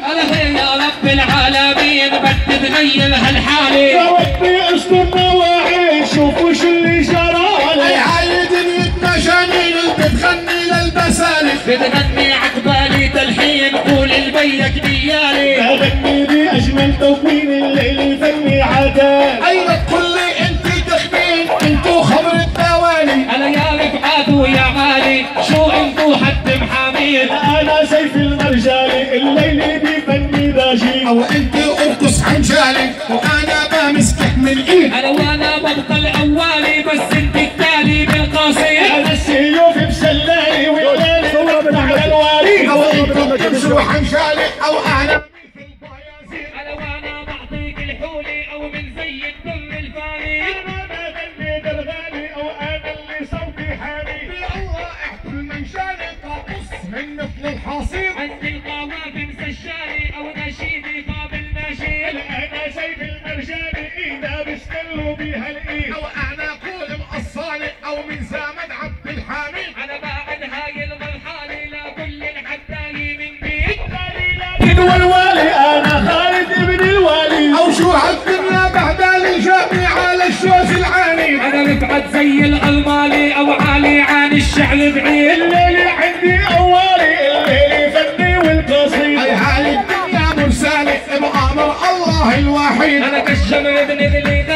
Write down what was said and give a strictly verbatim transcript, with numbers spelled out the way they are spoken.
انا يا رب العالمين بدي تغير هالحالة يا ربي استرنا واعي شوفوا شو اللي جرالي. هاي دنيتنا جميل بتغني للبسالك بتغني عقبالي تلحين قول البيك ديالي بغني بأجمل تكوين الليل الفني عدال. ايوه تقول لي انت تخمين انتو خبر الدوالي. انا يا رفعات ويا غالي شو انتو حد محامين. انا سيف المرجالي الليل بفني داجي. او انت ارقص عنجالي وانا بمسكك من ايد. انا وانا ببقى الاولي بس انت التالي بالقاصي. انا السيوف بسلالي والليل صورة على الوالي. او انت بتمشوا عنجالي او انا انا وانا بعطيك الحولي او من زي الدم الفاني. انا بغني درغالي او انا اللي صوتي حالي. الله احكي المنشالي قاص من مثل الحصير. عندي القوافي مسجالي او نشيدي قابل نشيد. انا سيف المرجالي ايده بيستلوا بيها الايد. او انا قول مقصالي او من زمن عبد الحميد. انا بعد هاي المرحله لا كل الحداي من بيت. ابن والوالي انا خالد ابن الوالي. او شو هالدنيا بعدالي جابني على الشوز العاني. انا رفعت زي الالمالي او عالي عن الشعر بعيد. الليل عندي اولي الليل فني والقصيد. هاي هاي الدنيا مرسالي بامر الله الوحيد. انا كالشمر بنغلي